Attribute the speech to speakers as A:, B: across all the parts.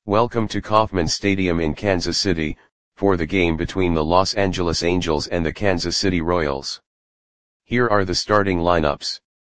A: Welcome to Kauffman Stadium in Kansas City, for the game between the Los Angeles Angels and the Kansas City Royals. Here are the starting lineups.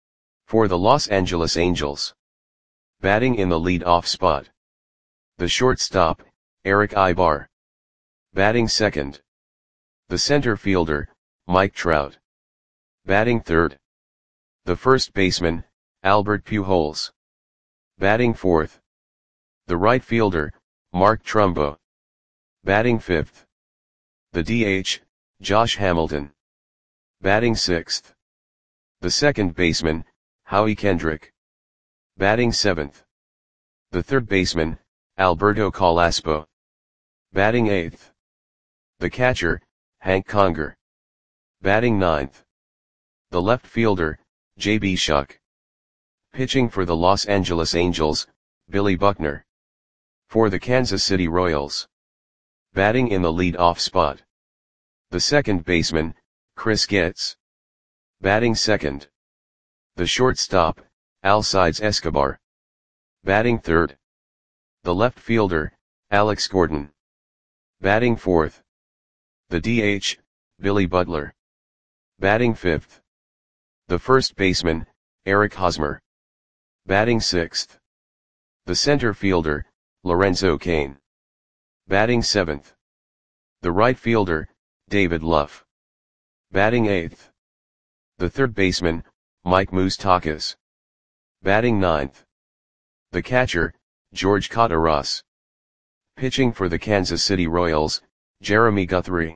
A: For the Los Angeles Angels. Batting in the lead-off spot. The shortstop, Erick Aybar. Batting second. The center fielder, Mike Trout. Batting third. The first baseman, Albert Pujols. Batting fourth. The right fielder, Mark Trumbo. Batting fifth. The DH, Josh Hamilton. Batting sixth. The second baseman, Howie Kendrick. Batting seventh. The third baseman, Alberto Carrasco. Batting eighth. The catcher, Hank Conger. Batting ninth. The left fielder, J.B. Shuck. Pitching for the Los Angeles Angels, Billy Buckner. For the Kansas City Royals. Batting in the lead-off spot. The second baseman, Chris Getz. Batting second. The shortstop, Alcides Escobar. Batting third. The left fielder, Alex Gordon. Batting fourth. The DH, Billy Butler. Batting fifth. The first baseman, Eric Hosmer. Batting sixth. The center fielder, Lorenzo Cain. Batting seventh. The right fielder, David Luff. Batting eighth. The third baseman, Mike Moustakas. Batting ninth. The catcher, George Kottaras. Pitching for the Kansas City Royals, Jeremy Guthrie.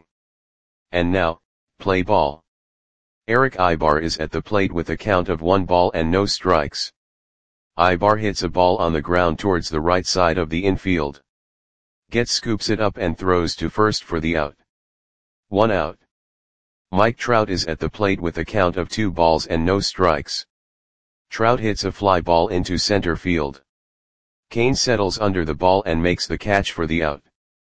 A: And now, play ball. Erick Aybar is at the plate with a count of 1 ball and no strikes. Aybar hits a ball on the ground towards the right side of the infield. Getz scoops it up and throws to first for the out. 1 out. Mike Trout is at the plate with a count of 2 balls and no strikes. Trout hits a fly ball into center field. Cain settles under the ball and makes the catch for the out.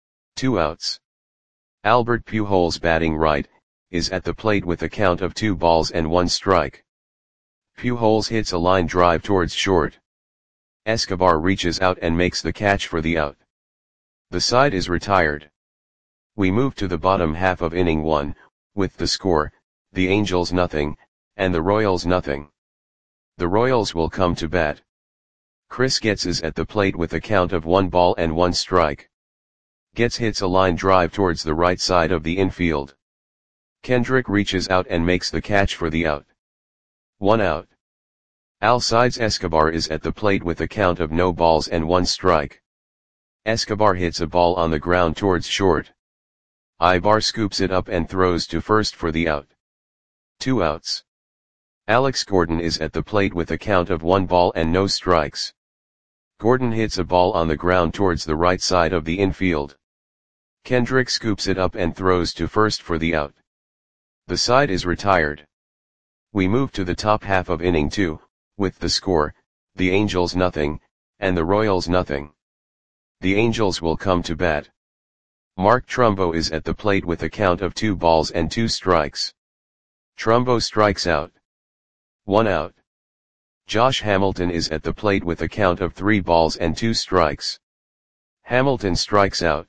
A: 2 outs. Albert Pujols, batting right, is at the plate with a count of 2 balls and 1 strike. Pujols hits a line drive towards short. Escobar reaches out and makes the catch for the out. The side is retired. We move to the bottom half of inning 1, with the score, the Angels nothing, and the Royals nothing. The Royals will come to bat. Chris Getz is at the plate with a count of 1 ball and 1 strike. Getz hits a line drive towards the right side of the infield. Kendrick reaches out and makes the catch for the out. 1 out. Alcides Escobar is at the plate with a count of no balls and 1 strike. Escobar hits a ball on the ground towards short. Aybar scoops it up and throws to first for the out. 2 outs. Alex Gordon is at the plate with a count of 1 ball and no strikes. Gordon hits a ball on the ground towards the right side of the infield. Kendrick scoops it up and throws to first for the out. The side is retired. We move to the top half of inning 2, with the score, the Angels nothing, and the Royals nothing. The Angels will come to bat. Mark Trumbo is at the plate with a count of 2 balls and 2 strikes. Trumbo strikes out. 1 out. Josh Hamilton is at the plate with a count of 3 balls and 2 strikes. Hamilton strikes out.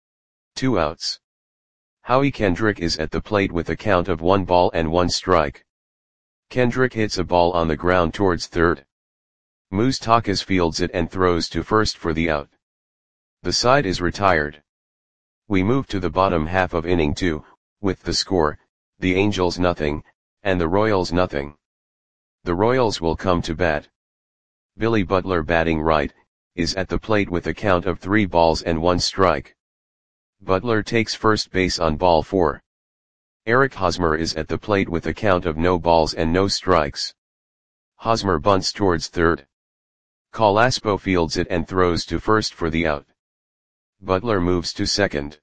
A: 2 outs. Howie Kendrick is at the plate with a count of 1 ball and 1 strike. Kendrick hits a ball on the ground towards third. Moustakas fields it and throws to first for the out. The side is retired. We move to the bottom half of inning 2, with the score, the Angels nothing, and the Royals nothing. The Royals will come to bat. Billy Butler, batting right, is at the plate with a count of 3 balls and 1 strike. Butler takes first base on ball 4. Eric Hosmer is at the plate with a count of no balls and no strikes. Hosmer bunts towards third. Carrasco fields it and throws to first for the out. Butler moves to second.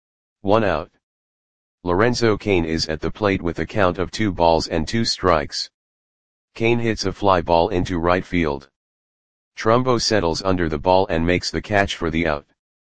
A: 1 out. Lorenzo Cain is at the plate with a count of 2 balls and 2 strikes. Cain hits a fly ball into right field. Trumbo settles under the ball and makes the catch for the out.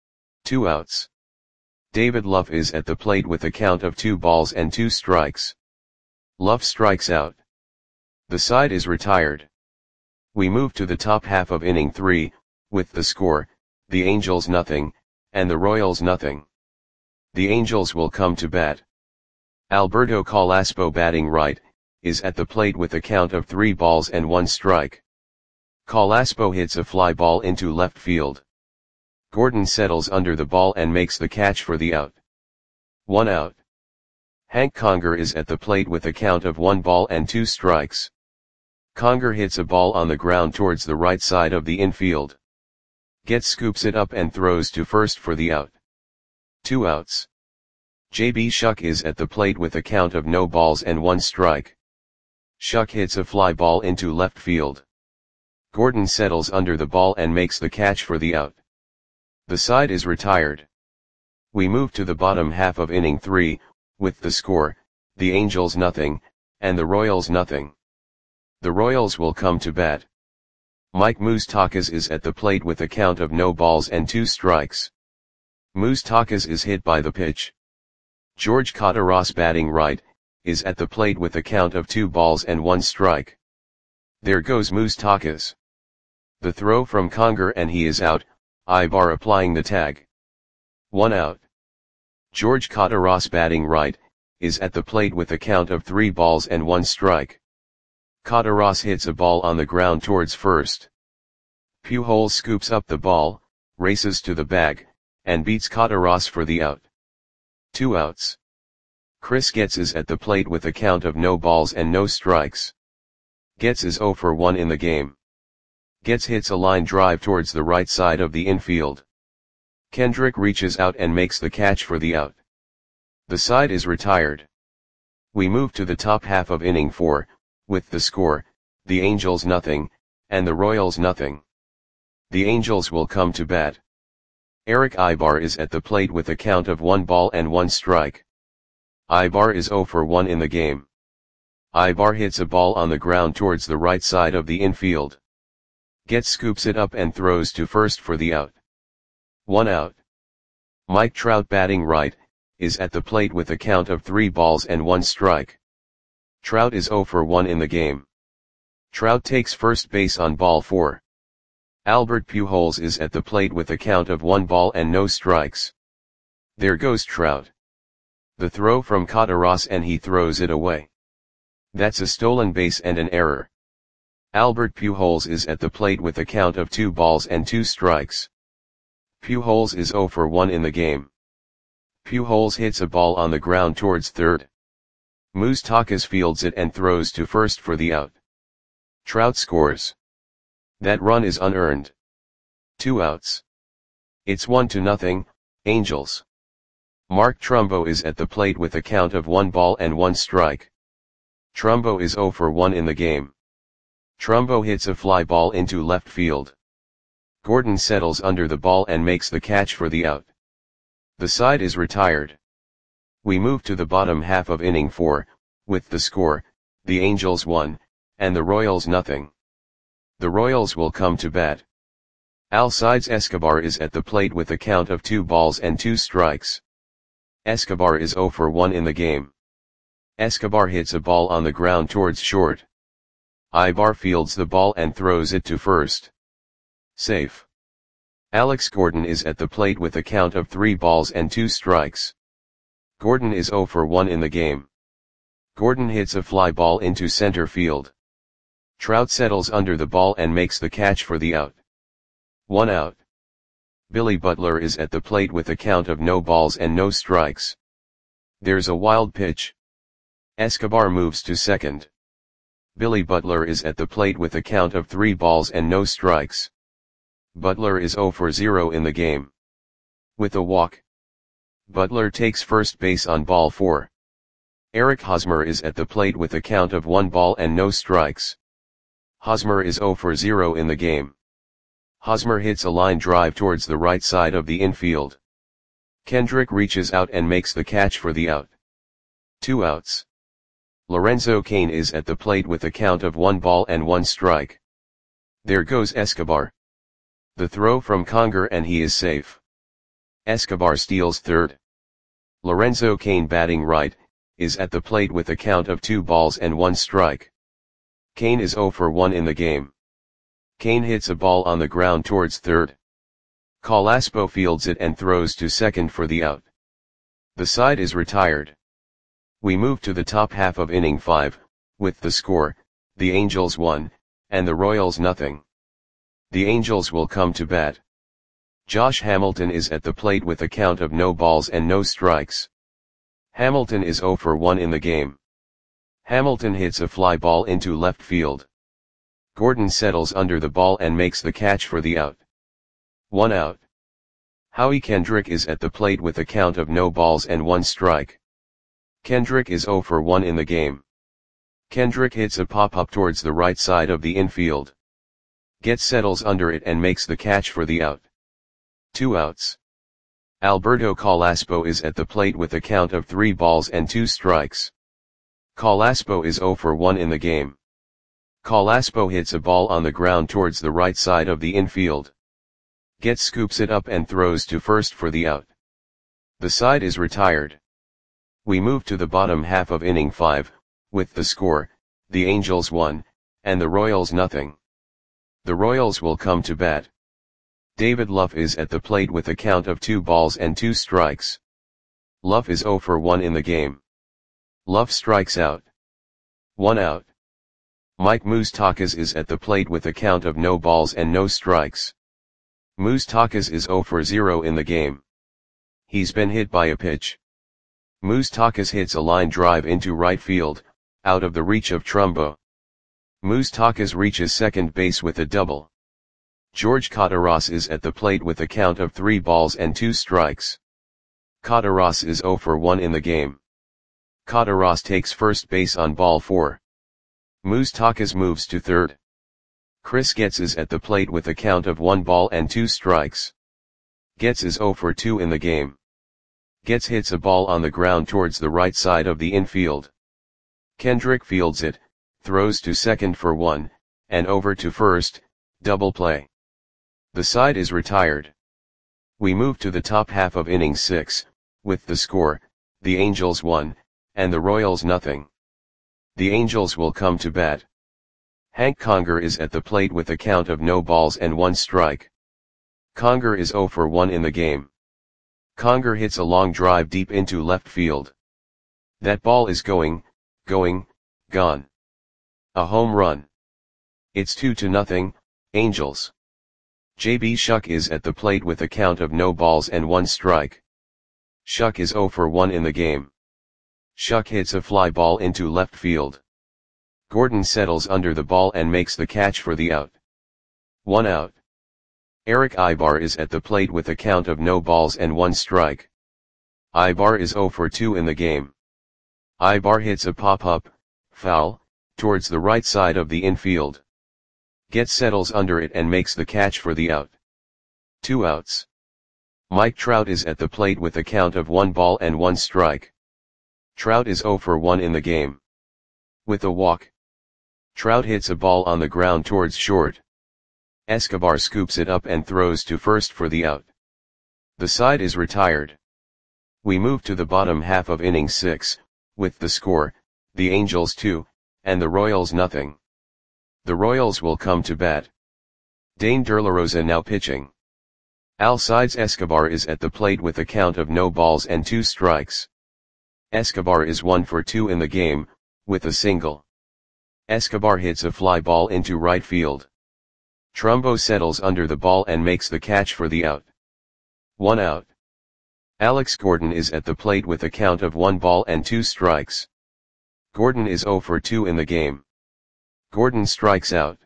A: 2 outs. David Luff is at the plate with a count of 2 balls and 2 strikes. Luff strikes out. The side is retired. We move to the top half of inning 3, with the score, the Angels nothing, and the Royals nothing. The Angels will come to bat. Alberto Calaspo batting right, is at the plate with a count of 3 balls and 1 strike. Calaspo hits a fly ball into left field. Gordon settles under the ball and makes the catch for the out. 1 out. Hank Conger is at the plate with a count of 1 ball and 2 strikes. Conger hits a ball on the ground towards the right side of the infield. Getz scoops it up and throws to first for the out. 2 outs. J.B. Shuck is at the plate with a count of no balls and 1 strike. Shuck hits a fly ball into left field. Gordon settles under the ball and makes the catch for the out. The side is retired. We move to the bottom half of inning 3, with the score, the Angels nothing, and the Royals nothing. The Royals will come to bat. Mike Moustakas is at the plate with a count of no balls and 2 strikes. Moustakas is hit by the pitch. George Cataros batting right, is at the plate with a count of 2 balls and 1 strike. There goes Moustakas. The throw from Conger and he is out, Ibar applying the tag. 1 out. George Cataros batting right, is at the plate with a count of 3 balls and 1 strike. Cataros hits a ball on the ground towards first. Pujols scoops up the ball, races to the bag, and beats Cataros for the out. 2 outs. Chris Getz is at the plate with a count of no balls and no strikes. Getz is 0 for 1 in the game. Getz hits a line drive towards the right side of the infield. Kendrick reaches out and makes the catch for the out. The side is retired. We move to the top half of inning 4, with the score, the Angels nothing, and the Royals nothing. The Angels will come to bat. Eric Ibar is at the plate with a count of 1 ball and 1 strike. Ibar is 0 for 1 in the game. Ibar hits a ball on the ground towards the right side of the infield. Getz scoops it up and throws to first for the out. 1 out. Mike Trout batting right, is at the plate with a count of 3 balls and 1 strike. Trout is 0 for 1 in the game. Trout takes first base on ball 4. Albert Pujols is at the plate with a count of 1 ball and no strikes. There goes Trout. The throw from Cataros and he throws it away. That's a stolen base and an error. Albert Pujols is at the plate with a count of 2 balls and 2 strikes. Pujols is 0 for 1 in the game. Pujols hits a ball on the ground towards third. Moustakas fields it and throws to first for the out. Trout scores. That run is unearned. 2 outs. It's 1-0, Angels. Mark Trumbo is at the plate with a count of 1 ball and 1 strike. Trumbo is 0 for 1 in the game. Trumbo hits a fly ball into left field. Gordon settles under the ball and makes the catch for the out. The side is retired. We move to the bottom half of inning 4, with the score, the Angels 1, and the Royals nothing. The Royals will come to bat. Alcides Escobar is at the plate with a count of 2 balls and 2 strikes. Escobar is 0 for 1 in the game. Escobar hits a ball on the ground towards short. Ibar fields the ball and throws it to first. Safe. Alex Gordon is at the plate with a count of 3 balls and 2 strikes. Gordon is 0 for 1 in the game. Gordon hits a fly ball into center field. Trout settles under the ball and makes the catch for the out. 1 out. Billy Butler is at the plate with a count of no balls and no strikes. There's a wild pitch. Escobar moves to second. Billy Butler is at the plate with a count of 3 balls and no strikes. Butler is 0 for 0 in the game. With a walk. Butler takes first base on ball 4. Eric Hosmer is at the plate with a count of 1 ball and no strikes. Hosmer is 0 for 0 in the game. Hosmer hits a line drive towards the right side of the infield. Kendrick reaches out and makes the catch for the out. 2 outs. Lorenzo Cain is at the plate with a count of 1 ball and 1 strike. There goes Escobar. The throw from Conger and he is safe. Escobar steals third. Lorenzo Cain batting right, is at the plate with a count of 2 balls and 1 strike. Cain is 0 for 1 in the game. Cain hits a ball on the ground towards third. Calaspo fields it and throws to second for the out. The side is retired. We move to the top half of inning 5, with the score, the Angels 1, and the Royals nothing. The Angels will come to bat. Josh Hamilton is at the plate with a count of no balls and no strikes. Hamilton is 0 for 1 in the game. Hamilton hits a fly ball into left field. Gordon settles under the ball and makes the catch for the out. 1 out. Howie Kendrick is at the plate with a count of no balls and 1 strike. Kendrick is 0 for 1 in the game. Kendrick hits a pop-up towards the right side of the infield. Getz settles under it and makes the catch for the out. 2 outs. Alberto Calaspo is at the plate with a count of 3 balls and 2 strikes. Calaspo is 0 for 1 in the game. Calaspo hits a ball on the ground towards the right side of the infield. Getz scoops it up and throws to first for the out. The side is retired. We move to the bottom half of inning 5, with the score, the Angels 1, and the Royals nothing. The Royals will come to bat. David Luff is at the plate with a count of 2 balls and 2 strikes. Luff is 0 for 1 in the game. Luff strikes out. 1 out. Mike Moustakas is at the plate with a count of no balls and no strikes. Moustakas is 0 for 0 in the game. He's been hit by a pitch. Moustakas hits a line drive into right field, out of the reach of Trumbo. Moustakas reaches second base with a double. George Cotaras is at the plate with a count of 3 balls and 2 strikes. Cotaras is 0 for 1 in the game. Cotaras takes first base on ball 4. Moustakas moves to third. Chris Getz is at the plate with a count of 1 ball and 2 strikes. Getz is 0 for 2 in the game. Getz hits a ball on the ground towards the right side of the infield. Kendrick fields it, throws to second for 1, and over to first, double play. The side is retired. We move to the top half of inning 6, with the score, the Angels 1, and the Royals nothing. The Angels will come to bat. Hank Conger is at the plate with a count of no balls and 1 strike. Conger is 0 for 1 in the game. Conger hits a long drive deep into left field. That ball is gone. A home run. It's 2-0, Angels. J.B. Shuck is at the plate with a count of no balls and 1 strike. Shuck is 0 for 1 in the game. Shuck hits a fly ball into left field. Gordon settles under the ball and makes the catch for the out. 1 out. Eric Ibar is at the plate with a count of no balls and 1 strike. Ibar is 0 for 2 in the game. Ibar hits a pop-up, foul, towards the right side of the infield. Getz settles under it and makes the catch for the out. 2 outs. Mike Trout is at the plate with a count of 1 ball and 1 strike. Trout is 0 for 1 in the game. With a walk. Trout hits a ball on the ground towards short. Escobar scoops it up and throws to first for the out. The side is retired. We move to the bottom half of inning 6, with the score, the Angels 2, and the Royals nothing. The Royals will come to bat. Dane Derlarosa now pitching. Alcides Escobar is at the plate with a count of no balls and 2 strikes. Escobar is 1 for 2 in the game, with a single. Escobar hits a fly ball into right field. Trumbo settles under the ball and makes the catch for the out. 1 out. Alex Gordon is at the plate with a count of 1 ball and 2 strikes. Gordon is 0 for 2 in the game. Gordon strikes out.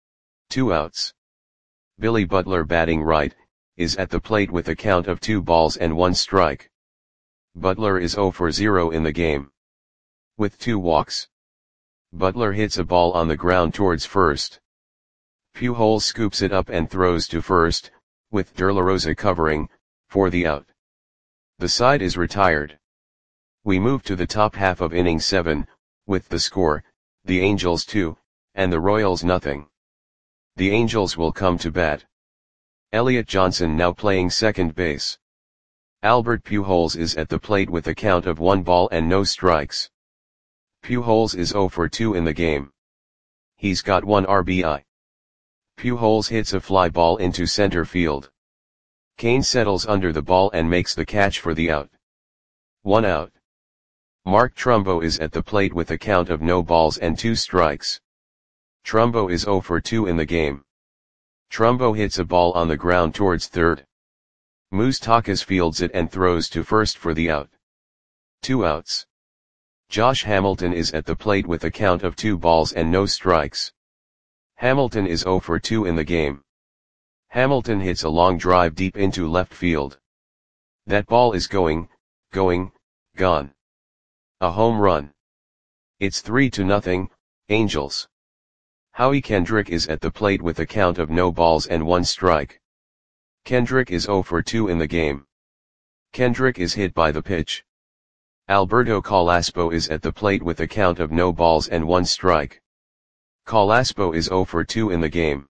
A: 2 outs. Billy Butler batting right, is at the plate with a count of 2 balls and 1 strike. Butler is 0 for 0 in the game. With 2 walks. Butler hits a ball on the ground towards first. Pujols scoops it up and throws to first, with Derlarosa covering, for the out. The side is retired. We move to the top half of inning 7, with the score, the Angels 2, and the Royals nothing. The Angels will come to bat. Elliot Johnson now playing second base. Albert Pujols is at the plate with a count of 1 ball and no strikes. Pujols is 0 for 2 in the game. He's got 1 RBI. Pujols hits a fly ball into center field. Kane settles under the ball and makes the catch for the out. 1 out. Mark Trumbo is at the plate with a count of no balls and 2 strikes. Trumbo is 0 for 2 in the game. Trumbo hits a ball on the ground towards third. Moustakas fields it and throws to first for the out. 2 outs. Josh Hamilton is at the plate with a count of 2 balls and no strikes. Hamilton is 0 for 2 in the game. Hamilton hits a long drive deep into left field. That ball is gone. A home run. It's 3-0, Angels. Howie Kendrick is at the plate with a count of no balls and 1 strike. Kendrick is 0 for 2 in the game. Kendrick is hit by the pitch. Alberto Calaspo is at the plate with a count of no balls and 1 strike. Calaspo is 0 for 2 in the game.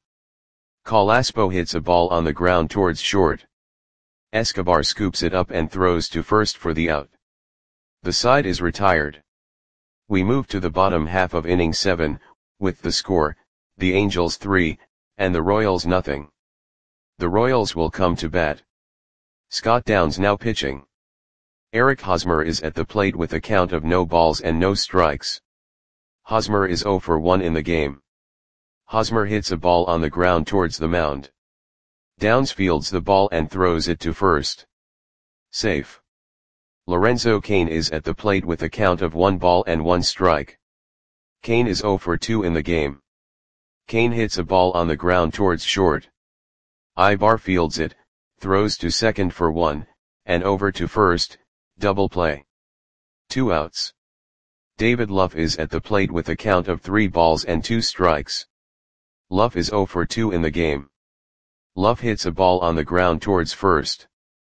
A: Calaspo hits a ball on the ground towards short. Escobar scoops it up and throws to first for the out. The side is retired. We move to the bottom half of inning 7, with the score, the Angels 3, and the Royals nothing. The Royals will come to bat. Scott Downs now pitching. Eric Hosmer is at the plate with a count of no balls and no strikes. Hosmer is 0 for 1 in the game. Hosmer hits a ball on the ground towards the mound. Downs fields the ball and throws it to first. Safe. Lorenzo Cain is at the plate with a count of 1 ball and 1 strike. Cain is 0 for 2 in the game. Cain hits a ball on the ground towards short. Ibar fields it, throws to second for 1, and over to first, double play. 2 outs. David Luff is at the plate with a count of 3 balls and 2 strikes. Luff is 0 for 2 in the game. Luff hits a ball on the ground towards first.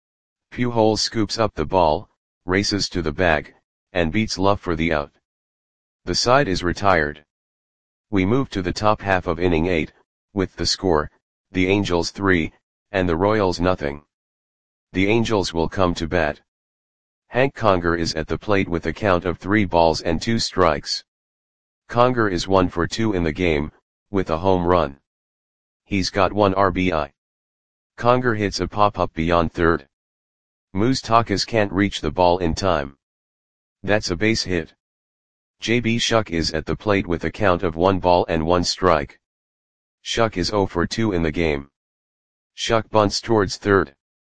A: Pujols scoops up the ball, races to the bag, and beats Luff for the out. The side is retired. We move to the top half of inning 8, with the score, the Angels 3, and the Royals nothing. The Angels will come to bat. Hank Conger is at the plate with a count of 3 balls and 2 strikes. Conger is 1 for 2 in the game, with a home run. He's got 1 RBI. Conger hits a pop-up beyond third. Moustakas can't reach the ball in time. That's a base hit. J.B. Shuck is at the plate with a count of 1 ball and 1 strike. Shuck is 0 for 2 in the game. Shuck bunts towards third.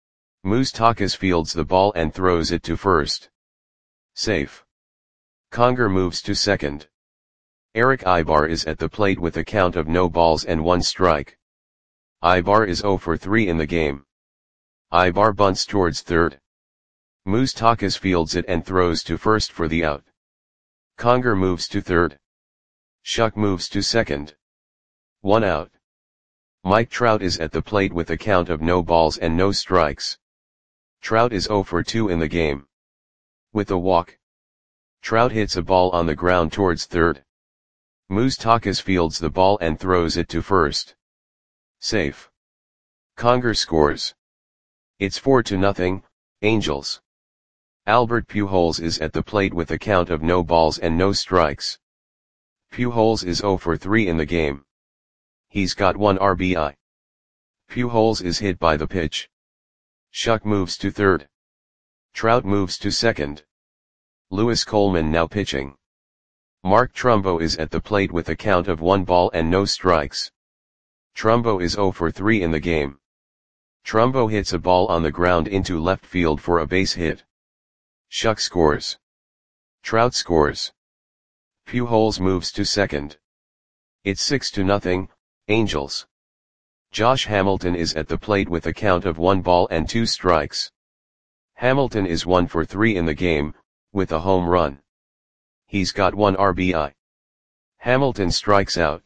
A: Moustakas fields the ball and throws it to first. Safe. Conger moves to second. Eric Ibar is at the plate with a count of no balls and 1 strike. Ibar is 0 for 3 in the game. Ibar bunts towards third. Moustakas fields it and throws to first for the out. Conger moves to third. Shuck moves to second. 1 out. Mike Trout is at the plate with a count of no balls and no strikes. Trout is 0 for 2 in the game. With a walk. Trout hits a ball on the ground towards third. Moustakas fields the ball and throws it to first. Safe. Conger scores. It's 4-0, Angels. Albert Pujols is at the plate with a count of no balls and no strikes. Pujols is 0 for 3 in the game. He's got 1 RBI. Pujols is hit by the pitch. Shuck moves to third. Trout moves to second. Lewis Coleman now pitching. Mark Trumbo is at the plate with a count of 1 ball and no strikes. Trumbo is 0 for 3 in the game. Trumbo hits a ball on the ground into left field for a base hit. Shuck scores. Trout scores. Pujols moves to second. It's 6-0, Angels. Josh Hamilton is at the plate with a count of 1 ball and 2 strikes. Hamilton is 1 for 3 in the game, with a home run. He's got 1 RBI. Hamilton strikes out.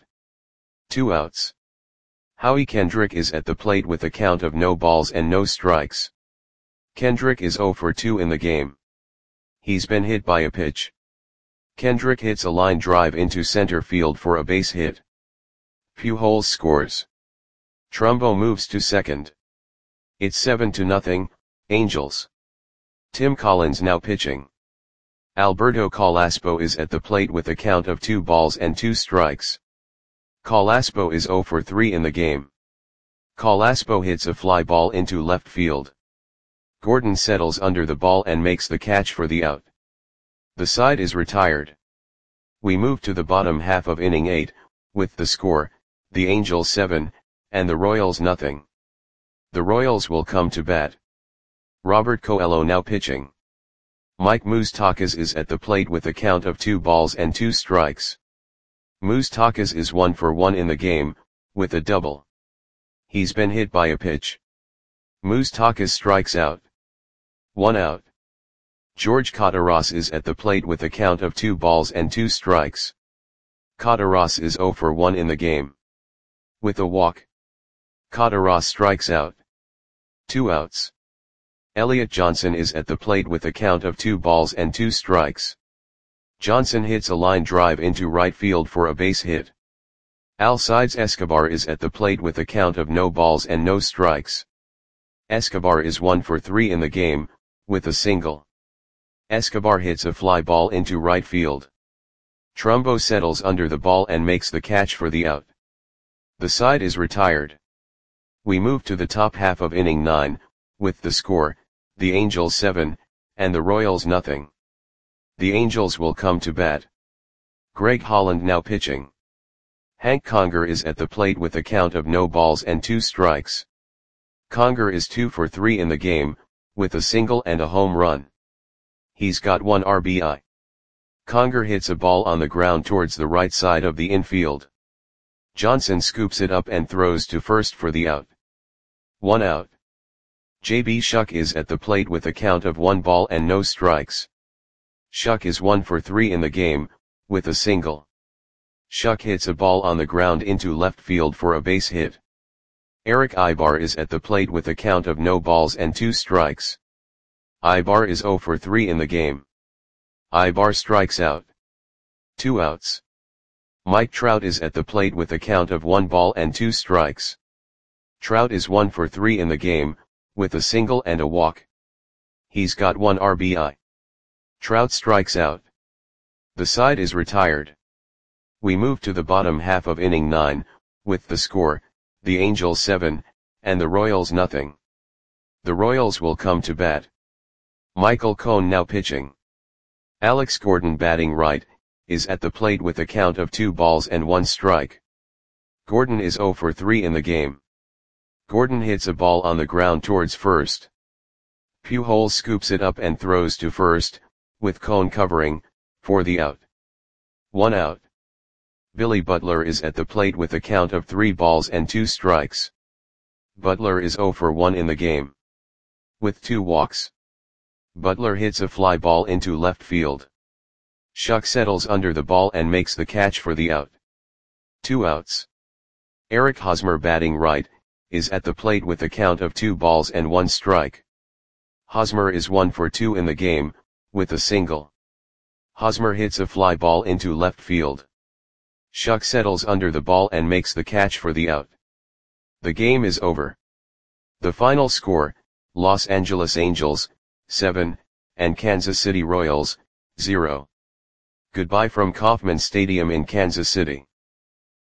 A: 2 outs. Howie Kendrick is at the plate with a count of no balls and no strikes. Kendrick is 0 for 2 in the game. He's been hit by a pitch. Kendrick hits a line drive into center field for a base hit. Pujols scores. Trumbo moves to second. It's 7-0, Angels. Tim Collins now pitching. Alberto Calaspo is at the plate with a count of 2 balls and 2 strikes. Calaspo is 0 for 3 in the game. Colaspo hits a fly ball into left field. Gordon settles under the ball and makes the catch for the out. The side is retired. We move to the bottom half of inning 8, with the score, the Angels 7, and the Royals nothing. The Royals will come to bat. Robert Coelho now pitching. Mike Moustakas is at the plate with a count of 2 balls and 2 strikes. Moustakas is 1 for 1 in the game, with a double. He's been hit by a pitch. Moustakas strikes out. 1 out. George Kataras is at the plate with a count of 2 balls and 2 strikes. Kataras is 0 for 1 in the game. With a walk. Kataras strikes out. 2 outs. Elliot Johnson is at the plate with a count of 2 balls and 2 strikes. Johnson hits a line drive into right field for a base hit. Alcides Escobar is at the plate with a count of no balls and no strikes. Escobar is 1 for 3 in the game, with a single. Escobar hits a fly ball into right field. Trumbo settles under the ball and makes the catch for the out. The side is retired. We move to the top half of inning 9, with the score, the Angels 7, and the Royals nothing. The Angels will come to bat. Greg Holland now pitching. Hank Conger is at the plate with a count of no balls and 2 strikes. Conger is 2 for 3 in the game, with a single and a home run. He's got 1 RBI. Conger hits a ball on the ground towards the right side of the infield. Johnson scoops it up and throws to first for the out. 1 out. J.B. Shuck is at the plate with a count of 1 ball and no strikes. Shuck is 1 for 3 in the game, with a single. Shuck hits a ball on the ground into left field for a base hit. Eric Ibar is at the plate with a count of no balls and 2 strikes. Ibar is 0 for 3 in the game. Ibar strikes out. 2 outs. Mike Trout is at the plate with a count of 1 ball and 2 strikes. Trout is 1 for 3 in the game, with a single and a walk. He's got 1 RBI. Trout strikes out. The side is retired. We move to the bottom half of inning 9, with the score, the Angels 7, and the Royals nothing. The Royals will come to bat. Michael Cone now pitching. Alex Gordon batting right, is at the plate with a count of 2 balls and 1 strike. Gordon is 0 for 3 in the game. Gordon hits a ball on the ground towards first. Pujols scoops it up and throws to first, with Cone covering, for the out. 1 out. Billy Butler is at the plate with a count of 3 balls and 2 strikes. Butler is 0 for 1 in the game. With 2 walks. Butler hits a fly ball into left field. Shuck settles under the ball and makes the catch for the out. 2 outs. Eric Hosmer batting right, is at the plate with a count of 2 balls and 1 strike. Hosmer is 1 for 2 in the game, with a single. Hosmer hits a fly ball into left field. Shuck settles under the ball and makes the catch for the out. The game is over. The final score, Los Angeles Angels, 7, and Kansas City Royals, 0. Goodbye from Kauffman Stadium in Kansas City.